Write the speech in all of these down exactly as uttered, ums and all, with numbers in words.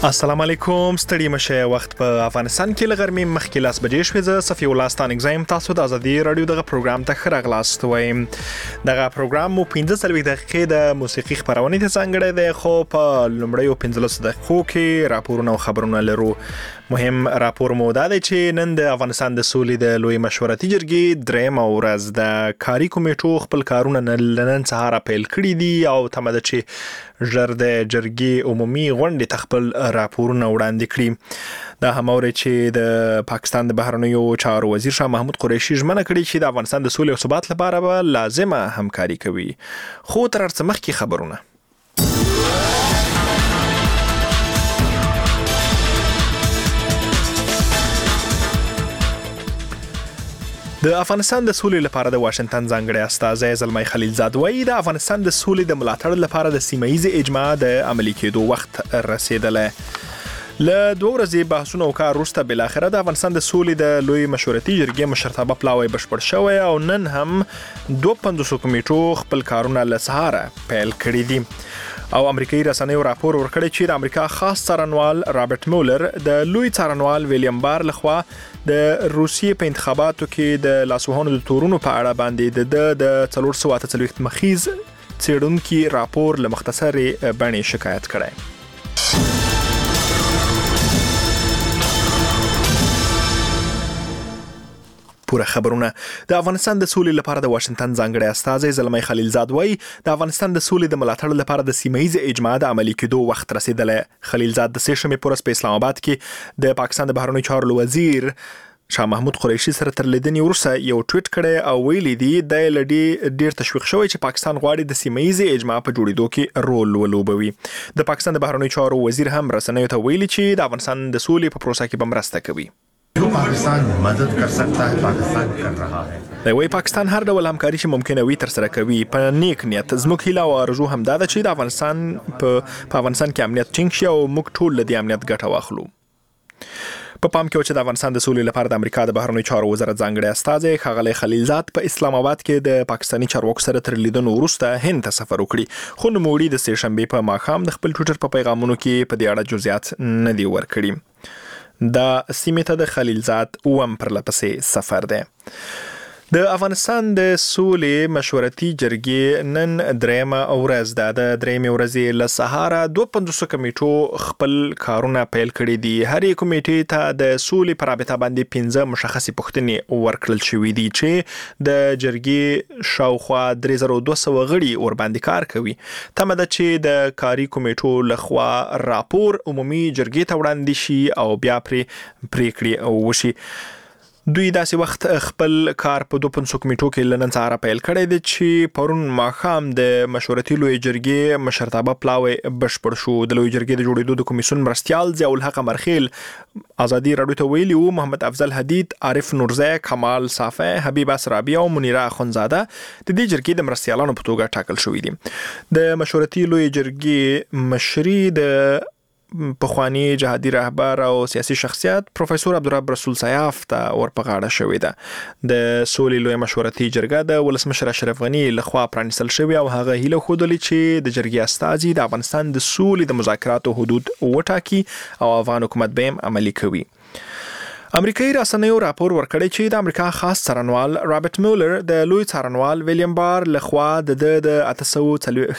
السلام علیکم، ستړي مشه. وخت په افغانستان کې لغرمې مخکې لاس بجې شوې. زه صفي الله ستان اگزایم تاسو د ازادي رادیو دغه پروګرام ته ښه راغلاست وایم. دغه پروګرام مو پنځه څلوېښت دقیقې د موسیقي خپرونې ته ځانګړی دی، خو په لومړیو پنځلسو دقیقو کې راپورونه او خبرونه لرو. مهم راپور مو دا دی چې نن د افغانستان د سولې د لوی مشورتي جرګې درېیمه ورځ د کاري کمیټو خپل کارونه نن سهار پیل کړي دي او تمه ده چې ژر د جرګې عمومي غونډې ته خپل راپورونه وړاندې کړي. دا هم اوري چې د پاکستان د بهرنیو چارو وزیر شاه محمود قریشي ژمنه کړې چې د افغانستان د سولې او ثبات لپاره به لازمه همکاري کوي. خو تر هر څه مخکې خبرونه. د افغانستان د سولې لپاره د واشنگټن ځانګړی استازی زلمی خلیلزاد وایي د افغانستان د سولې د ملاتړ لپاره د سیمه ییز اجماع د عملي کېدو وخت رسیدلی. له دوه ورځې بحثونو او کار وروسته بالاخره د افغانستان د سولې د لوی مشورتي جرګې مشرتابه پلاوی بشپړ شوی او نن هم دوه پنځوس کمیټو خپل کارونه له سهاره پیل کړي دي. او امریکایي رسنیو راپور ورکړی چې د امریکا خاص څارنوال رابرټ مولر د لوی څارنوال ویلیام بار لخوا د روسیې په انتخاباتو کې د لاسوهنو د تورونو په اړه باندې د د څلور سوه اته څلوېښت مخیز څېړونکي راپور له مختصرې بڼې شکایت کړی. پوره خبرونه. د افغانستان د سولې لپاره د واشنگټن ځانګړی استازی زلمی خلیلزاد وایي د افغانستان د سولې د ملاتړ لپاره د سیمه ییز اجماع د عملي کېدو وخت رسیدلی. خلیلزاد د سې شنبې په ورځ په اسلام آباد کې د پاکستان د بهرنیو چارو وزیر شاه محمود قریشي سره تر لیدنې وروسته یو ټویټ کړی او ویلي دی د لډي ډیر تشویق شوی چې پاکستان غواړي د سیمه ییز اجماع په جوړېدو کې رول ولوبوي. د پاکستان د بهرنیو چارو وزیر هم رسنیو ته ویلي چې د افغانستان د سولې په پروسه کې به مرسته کوي. پاکستان مدد کر سکتا ہے پاکستان کر رہا ہے. د وی پاکستان هر ډول همکاري چې ممکنه وي تر سره کوي په نیک نیت. زموږ هیله او آرزو هم دا ده چې د افغانستان په په افغانستان کې امنیت ټینګ شي او موږ ټول له دې امنیت ګټه واخلو. په پام کې و چې د افغانستان د سولې لپاره د امریکا د بهرنیو چارو وزارت ځانګړی استازی ښاغلی خلیلزاد په اسلام آباد کې د پاکستاني چارواکو سره تر لیدنو وروسته هند ته سفر وکړي. خو نوموړي د سې شنبې په ماښام د خپل ټویټر په پیغامونو کې په دې اړه جزئیات نه دي ورکړي. دا سیمې ته د خلیلزاد اوم پرلپسې سفر دی. د افغانستان د سولې مشورتي جرګې نن درېیمه ورځ ده. د درېیمې ورځې له سهاره دوه پنځوس کمیټو خپل کارونه پیل کړي دي. هرې کمیټې ته د سولې په رابطه باندې پنځه مشخصې پوښتنې ورکړل شوي دي چې د جرګې شاوخوا درې زره دوه سوه غړي ورباندې کار کوي. تمه ده چې د کاري کمیټو لخوا راپور عمومي جرګې ته وړاندې شي او بیا پرې پریکړې وشي. دوی داسې وخت خپل کار په دوه پنځوس کمیټو کې له نن سهاره پیل کړی دی چې پرون ماښام د مشورتي لوی جرګې مشرتابه پلاوی بشپړ شو. د لوی جرګې د جوړېدو د کمیسیون مرستیال ضیاء الحق مرخیل ازادي راډیو ته ویلي وو محمد افضل حدید، عارف نورزی، کمال صافی، حبیب اسرابی او منیره اخونزاده د دې جرګې د مرستیالانو په توګه ټاکل شوي دي. د مشورتي لوی جرګې مشري د پخوانی جهادي رهبر او سیاسي شخصیت پروفیسور عبدالرب رسول سیاف ته ورپه غاړه شوې ده. د سولې لوی مشورتي جرګه د ولسمشر اشرف غني لخوا پرانیستل شوې او هغه هیله ښودلې چې د جرګې استازي د افغانستان د سولې د مذاکراتو حدود وټاکي او افغان حکومت به هم عملي کوي. امریکایي رسنیو راپور ورکړی چې د امریکا خاص څارنوال رابرټ مولر د لوی څارنوال ویلیام بار لخوا د د اته سوه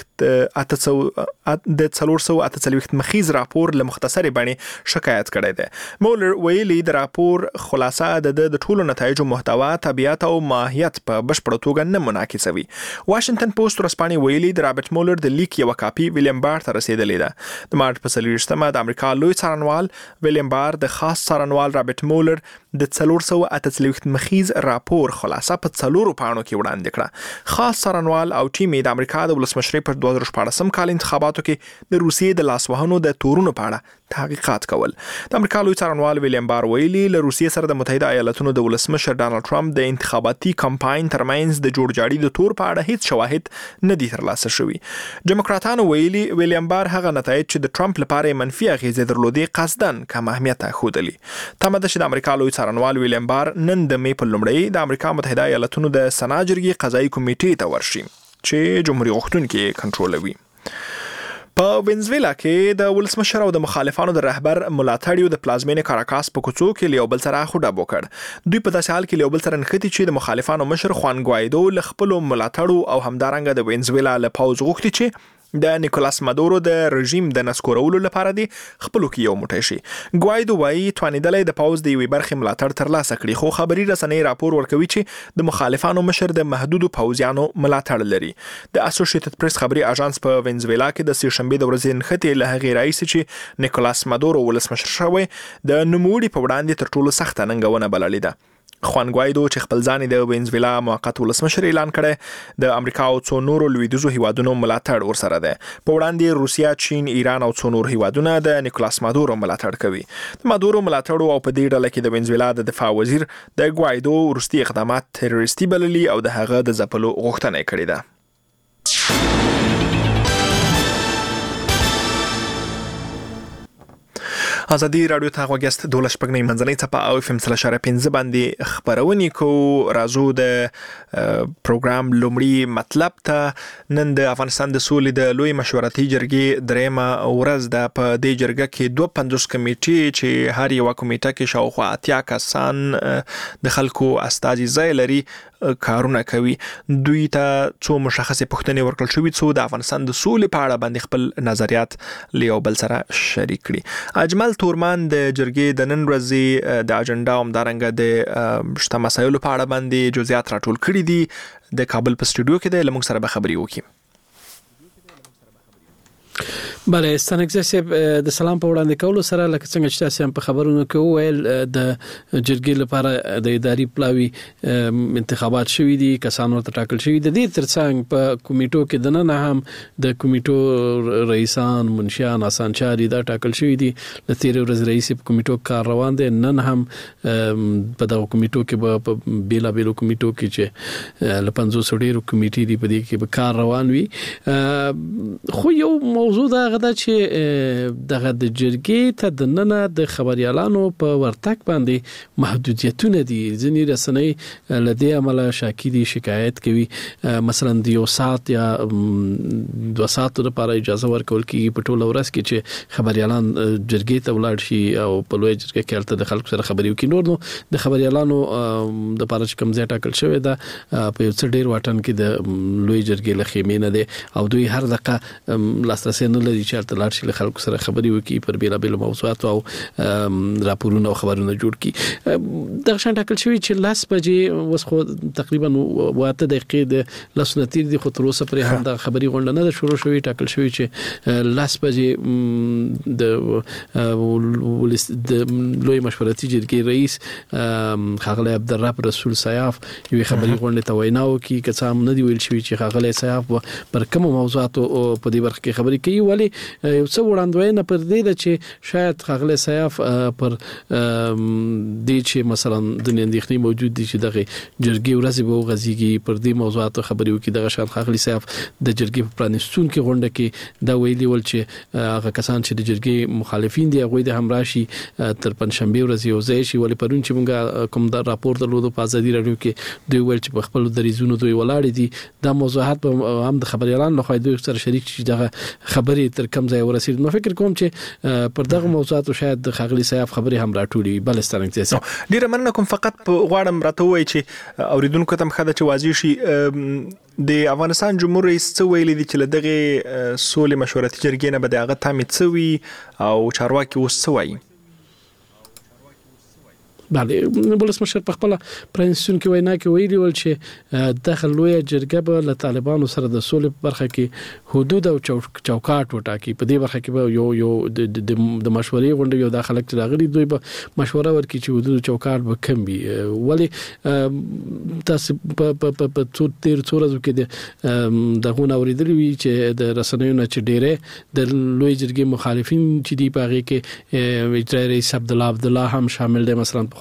څلوېښت د څلور سوه اته څلوېښت مخیز راپور له مختصرې بڼې شکایت کړی دی. مولر ویلي د راپور خلاصه د د ټولو نتایجو محتوا، طبیعت او ماهیت په بشپړه توګه نه منعکسوي. واشنگټن پوسټ ورځپاڼې ویلي د رابرټ مولر د لیک یوه کاپي ویلیام بار ته رسیدلې ده. د مارچ په څلوېښتمه د امریکا لوی څارنوال ویلیام بار د خاص څارنوال رابرټ مولر د څلور سوه اته څلوېښت مخیز راپور خلاصه په څلورو پاڼو کې وړاندې کړه. خاص څارنوال او ټیم د امریکا د ولسمشرۍ پر دوه زره شپاړسم کال انتخاباتو کې د روسیې د لاسوهنو د تورونو په اړه تحقیقات کول. د امریکا لوی څارنوال ویلیام بار ویلي له روسیې سره د متحده ایالاتونو د ولسمشر ډانلډ ټرمپ د انتخاباتي کمپاین ترمنځ د جوړجاړي د تور په اړه هیڅ شواهد نه دي ترلاسه شوي. ډیموکراتانو ویلي ویلیام بار هغه نتایج چې د ټرمپ لپاره منفي اغیزې درلودې قصدن کم اهمیت ښودلي. تمه ده چې د امریکا لوی څارنوال ویلیام بار نن د مې په لومړۍ د امریکا متحده ایالاتونو د سنا جرګې قضایي کمیټې ته ورشي چې جمهوریت غوښتونکي کنټرولوي. په وینزویلا کې د ولسمشر او د مخالفانو د رهبر ملاتړیو د پلازمینې کاراکاس په کوڅو کې یو بل سره خوډه وکړ. دوی په داسې حال کې یو بل سره نښتي چې د مخالفانو مشر خوان ګوایدو له خپل ملاتړو او همدارنګه د وینزویلا له پوځ غوښتي چې د نیکولاس مادورو د رژیم د نسکورولو لپاره دی خپلو کې یو موټی شي. ګوایدو وایي توانیدلې د پوځ د یوې برخې ملاتړ ترلاسه کړي، خو خبري رسنۍ راپور ورکوي چې د مخالفانو مشر د محدودو پوځیانو ملاتړ لري. د اسوسییټډ پریس خبري اژانس په وینزویلا کې د سې شنبې د ورځې نښتې له هغې راهیسې چې نیکولاس مادورو ولسمشر شوی د نوموړي په وړاندې تر ټولو سخته ننګونه بللې ده. خوان ګوایدو چې خپل ځان د وینزویلا موقت ولسمشر اعلان کړي، د امریکا او څو نورو لویدیځو هیوادونو ملاتړ ورسره ده. په وړاندې روسیا، چین، ایران او څو نور هیوادونه د نیکولاس مادورو ملاتړ کوي. د مادورو ملاتړو او په دې ډله کې د وینزویلا د دفاع وزیر د ګوایدو وروستي اقدامات تروریستي بللي او د هغه د ځپلو غوښتنه کړې ده. ازادي رادیو ته غوښتل دولس پګنې منځنۍ څپه او اف ام سلاشره پنځه باندې خبرونه کو. راځو د پروګرام لومړی مطلب ته. نن د افغانستان د سولې د لوی مشورتي جرګې درېمه ورځ ده. په دې جرګه کې دوه پنځوس کمیټې چې هر یو کمیټه کې شاوخوا اتیا کسان د خلکو استازي ځای لري کارونه کوي. دوی ته څو مشخصه پوښتنې ورکړل شوې څو د افغانستان د سولې په اړه باندې خپل نظریات لیو بل سره شریک کړي. اجمل تورمان د جرګې د نن ورځې د اجنډا او مدارنګ د شته مسایلو په اړه باندې جزئیات راټول کړي دي. د کابل په سټوډیو کې د لمونږ سره به خبري وکړي. بله ستانکزه صاحب د سلام په وړاندې کولو سره لکه څنګه چې تاسو هم په خبرونو کې وویل د جرګې لپاره د اداري پلاوي انتخابات شوي دي، کسان ورته ټاکل شوي. د دې ترڅنګ په کمیټو کې د نن هم د کمیټو رئیسان، منشیان، اسانچاري دا ټاکل شوي دي. د تیر ورځ رئیس په کمیټو کار روان دي. نن هم په دغه کمیټو کې په بیلا بیلو کمیټو کې چې ل پنځوس ډیرو کمیټې دي په دې کې به کار روان وي. خو یو موضوع دا غدا چې دغه د جرګې ته د نن د خبريالانو په ورتک باندې محدودیتونه دي. ځینې رسنۍ لدې عمله شاکي شکایت کوي، مثلا د یو ساعت یا دوه ساعتو لپاره اجازه ورکول کیږي په ټوله ورځ کې چې خبريالان جرګې ته ولاړ شي او په لوی جرګه کې البته د خلکو سره خبري وکړي. نور نو د خبريالانو د لپاره چې کوم ځای ټاکل شوی دا په یو څه ډیر واټن کې د لوی جرګې لخيمه نه دي او دوی هر دقه لاسرسي نه لري چې تر لاړ شي له خلکو سره خبري وکړي پر بیلا بیل موضوعات او راپورونه او خبرونه جوړ کړي. د شان ټاکل شوی چې لاس بجې وس خو تقریبا واته دقیقې د لسنتیر دي، خو تر اوسه پرې هم د خبري غونډه نه شروع شوی. ټاکل شوی چې لاس بجې د لوی مشورتي جرګې رئیس خاغلی عبدالرب رسول سیاف یو خبري غونډه ته وینا وکړي. که څه هم نه دی ویل شوی چې خاغلی سیاف پر کوم موضوعات په دې برخه کې خبري کوي، ولی یو څه وړاندوینه پر دې ده چې شاید خاغلی سیاف پر دې چې مثلا د اندېښنې موجود دي چې دغه جرګې ورځې به وغځيږي پر دې موضوعات خبري وکړي. دغه شان خاغلی سیاف د جرګې په پرانیستون کې غونډه کې دا ویلي ول چې هغه کسان چې د جرګې مخالفین دي هغه د همراشي تر پنځشنبه ورځ یو ځای شي. ولی پرون چې موږ کوم دا راپور درلودو په ازادي رادیو کې دوی ویل چې په خپل دریزونو دوی ولاړ دي. دا موضوعات په هم د خبريالانو لخوا دوی سره شریک شي دغه خبري تر کم ځای ورسید. نو فکر کوم چې پر دغه موضوعاتو شاید د خاغلی سیاف خبري هم راټولي. بل ستانکزه صاحب ډیره مننه کوم. فقط غواړم راته وای چې اوریدونکو ته مخه چې واضح شي د افغانستان جمهور رئیس څه ویلي دي چې لدغه سولې مشورتي جرګې نه به دغه تامید څوي او چارواکي اوس څه وایي. بله ولسمشر په خپل پرنسون کې وینا کې ویلي ول چې دغه لوی جرګه به له طالبانو سره د سولې په برخه کې حدود او چوکاټ وټاکي. په دې برخه کې به یو یو د مشورې غونډه یو داخله کې راغلي دوی به مشوره ورکړي چې حدود او چوکاټ به کم وي. ولی تاسو په څو تیر څو ورځو کې دغه اوریدلی وي چې د رسنیو نه چې ډېره د لوی جرګې مخالفین چې دی په هغه کې اجرایي رئیس عبد الله عبد الله هم شامل دي. مثلا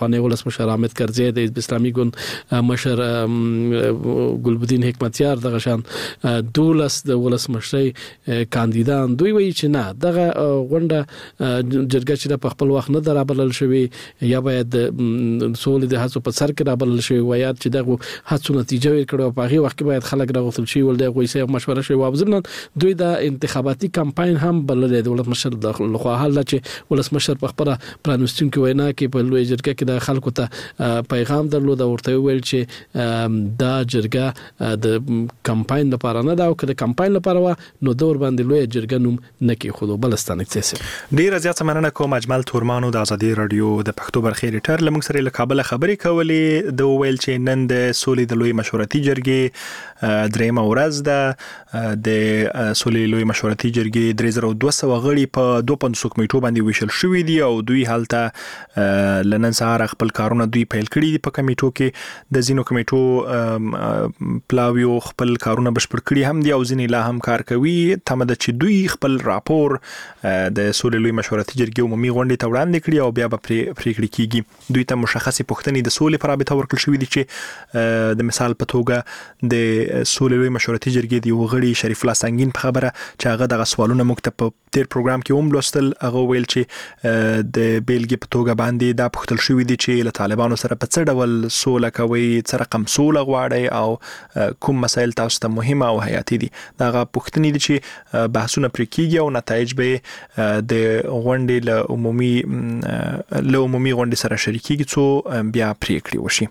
پخوانی ولسمشر حامد کرزی د حزب اسلامي ګوند مشر ګلبدین حکمتیار دغه شان دولس د ولسمشرۍ کاندیدان دوی وایي چې نه دغه غونډه جرګه چې په خپل وخت نه درابلل شوی یا باید سولې د هڅو په سر کې رابلل شوی وایي چې دغه هڅو نتیجه ورکړو په هغه وخت کې باید خلک راغوتل شي ول دغه یې مشوره شوی وابزرنن دوی د انتخاباتي کمپاین هم بلل د ولسمشر د لخوا حل چې ولسمشر په خبره پرانستون کې وینا کې په لوی جرګه کې د خلکو ته پیغام درلود ورته ویل چې دا جرګه د کمپاین لپاره نه دا او د کمپاین لپاره نو دور باندې لوی جرګه نوم نه کې خو بلستان اکسس ډیر زیات مننه کوم اجمل تورمانو د ازادي رادیو د پښتو برخې ریټر لمغ سره له کابل خبرې کولې د ویل چې نن د سولې د لوی مشورتي جرګې درېمه ورځ ده د سولې لوی مشورتي جرګې درې زره دوه سوه غړي په دوه پنځوس کمیټو باندې ویشل شوې دي او دوی هلته لنن سهار خپل کارونه دوی پیل کړي دي په کمیټو کې د زینو کمیټو پلاویو خپل کارونه بشپړ کړي هم دي او ځینې لا هم کار کوي تمه ده چې دوی خپل راپور د سولې لوی مشورتي جرګې عمومي غونډې ته وړاندې کړي او بیا به پریکړې کیږي دوی ته مشخصې پوښتنې د سولې پر رابطه ورکړل شوې دي چې د مثال په توګه د سولې لوی مشورتي جرګې دی وغړي شریف الله سنگین په خبره چې هغه د سوالونه موږ ته په تیر پروګرام کې هم لوستل هغه ویل چې د بیلګې په توګه باندې دا پوښتل شوې دي چې له طالبانو سره په څه ډول سوله کوي څه رقم سوله غواړي او کوم مسایل تاسو ته مهمه او حیاتي دي دا غو پوښتنې دي چې بحثونه پرې کیږي او نتایج به د غونډې له عمومي له عمومي غونډې سره شریکيږي څو بیا پریکړې وشي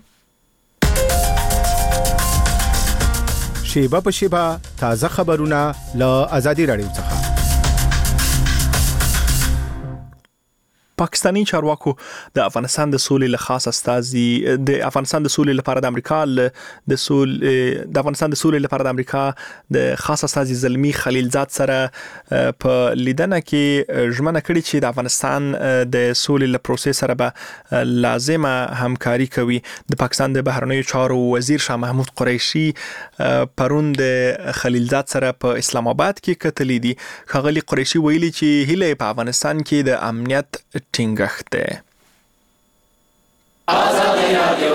شیبه په شیبه تازه خبرونه له آزادي رادیو څخه پاکستانی چارواکو د افغانستان د سولې له خاص استازي د افغانستان د سولې لپاره د امریکا د سول د افغانستان د سولې لپاره د امریکا د خاص استازي زلمی خلیلزاد سره په لیدنه کې ژمنه کړې چې د افغانستان د سولې له پروسې سره به لازمه همکاري کوي د پاکستان د بهرنیو چارو وزیر شاه محمود قریشي پرون د خلیلزاد سره په اسلام آباد کې کتلې دي خغلی قریشي ویلي چې هله په افغانستان کې د امنیت ټینګښت ده آزادي رادیو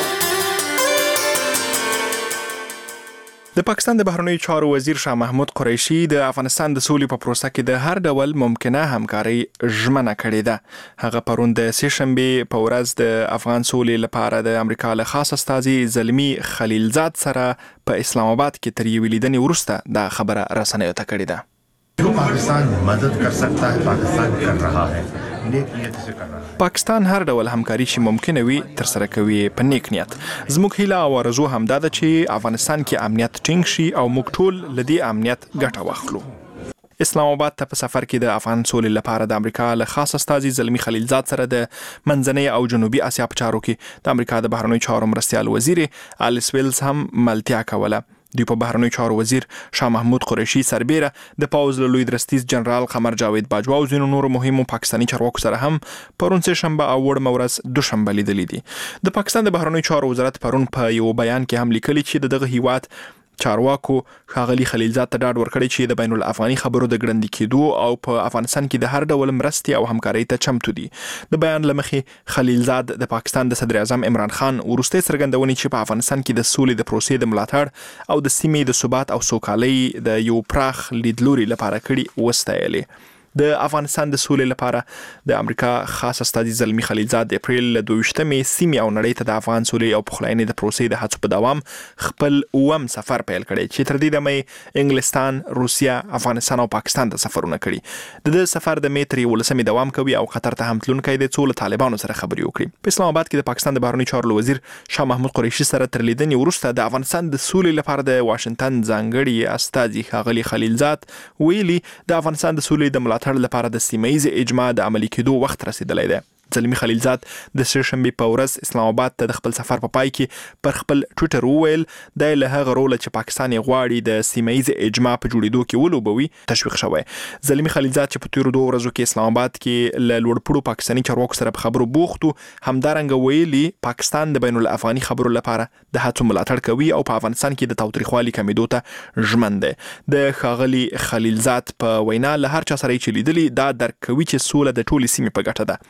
د پاکستان د بهرنیو چارو وزیر شاه محمود قریشي د افغانستان د سولې په پروسه کې د هر ډول ممکنه همکاري ژمنه کړې ده هغه پرون د سه شنبه په ورځ د افغان سولې لپاره د امریکا له خاص استازي زلمی خلیلزاد سره په اسلام آباد کې تر یوې لیدنې وروسته دا خبره رسنیو ته کړې ده जो पाकिस्तान मदद कर सकता है पाकिस्तान कर रहा है नेक नियत से कर रहा है پاکستان هر ډول همکاري چې ممکنه وي تر سره کوي په نیک نیت زموږ هیله او آرزو هم ده چې افغانستان کې امنیت ټینګ شي او موږ ټول لدی امنیت ګټه واخلو اسلام آباد ته په سفر کې د افغان سولې لپاره د امریکا له خاص استازي زلمی خلیلزاد سره د منځنۍ او جنوبي اسیا په چارو کې د امریکا د بهرنیو چارو مرستیال وزیر الیس ویلز هم ملتیا کوله دوی په بهرنیو چارو وزیر شاه محمود قریشي سربېره د پاوز له لوی درستیز جنرال قمر جاوید باجوا او ځینو نورو مهمو پاکستانی چارواکو سره هم پرون سه شنبه او وړمه ورځ دوشنبه لیدلې دي د پاکستان د بهرنیو چارو وزارت پرون په یو بیان کې هم لیکلي چې دغه هیواد چارواکو ښاغلي خلیلزاد ته ډاډ ورکړی چې د بین الافغاني خبرو د ګړندي کېدو او په افغانستان کې د هر ډول مرستې او همکارۍ ته چمتو دي د بیان لمخې خلیلزاد د پاکستان د صدر اعظم عمران خان وروستۍ څرګندونې چې په افغانستان کې د سولې د پروسې د ملاتړ او د سیمې د ثبات او سوکالۍ د یو پراخ لیدلوري لپاره کړي وستایلې د افغانستان د سولې لپاره د امریکا خاص استازي زلمی خلیلزاد د اپریل له دویشتمې سیمې او نړۍ ته د افغان سولې او پخلاینې د پروسې د هڅو په دوام خپل اوم سفر پیل کړی چې تر دې دمه انګلستان، روسیا، افغانستان او پاکستان ته سفرونه کړي د دې سفر د میتري ولسمې دوام کوي او قطر ته هم تلونکی دی څو له طالبانو سره خبرې وکړي په اسلام آباد کې د پاکستان د بهرنیو چارو وزیر شاه محمود قریشي سره تر لیدنې وروسته د افغانستان د سولې لپاره د واشنگټن ځانګړي استازي ښاغلي خلیلزاد ویلي د افغانستان د سولې د ملاتړ لپاره د ميزه اجماع د عملي کېدو وخت رسیدلی دی زلمی خلیلزاد د سه شنبه په ورځ اسلام آباد ته د خپل سفر په پای کې پر خپل ټوئیټر وویل د له هغه رول چې پاکستان غواړي د سیمایي اجماع په جوړېدو کې ولوبوي تشویق شوی زلمی خلیلزاد چې په تیرو دوه ورځو کې اسلام آباد کې له لوړپوړو پاکستانی چارواکو سره په خبرو بوختو همدارنګه ویلي پاکستان د بین الافغاني خبرو لپاره د هڅو ملاتړ کوي او په افغانستان کې د تاوتریخوالي کمیدو ته ژمن دی د ښاغلي خلیلزاد په وینا له هر چا سره چې لیدلي دا درک کوي چې سوله د ټولې سیمې په ګټه ده په پام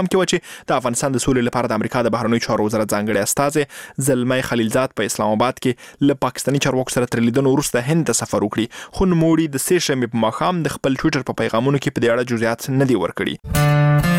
افغانستان کې و چې د افغانستان د سولې لپاره د امریکا د بهرنیو چارو وزارت ځانګړي استازي زلمي خلیلزاد په اسلام آباد کې له پاکستاني چارواکو سره تر لیدنو وروسته هند ته سفر وکړي، خو نوموړي د سې شنبې په ماښام د خپل ټویټر په پیغامونو کې په دې اړه جزئیات نه دي ورکړي.